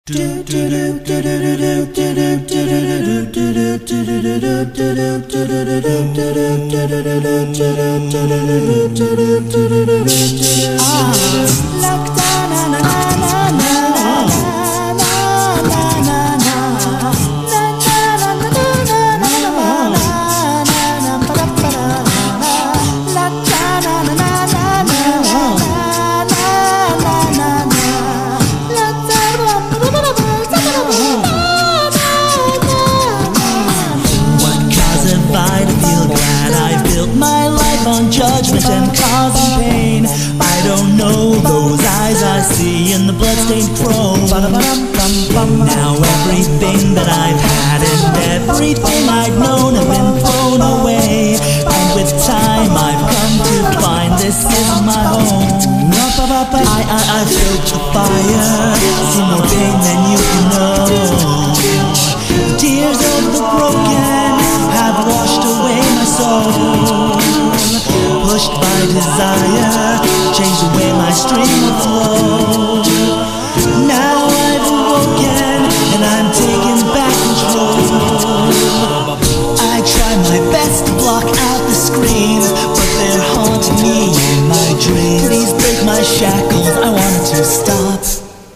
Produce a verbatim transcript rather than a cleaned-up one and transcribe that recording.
On judgment and causing pain. I don't know those eyes I see in the bloodstained chrome. Now everything that I've had and everything I'd known have been thrown away. And with time I've come to find this is my home. I, I, I've built the fire, seen more pain than you can know. The tears of the broken have washed away my soul. Pushed by desire, changed the way my stream would flow. Now I've awoken and I'm taking back control. I try my best to block out the screams, but they're haunting me in my dreams. Please break my shackles, I want to stop.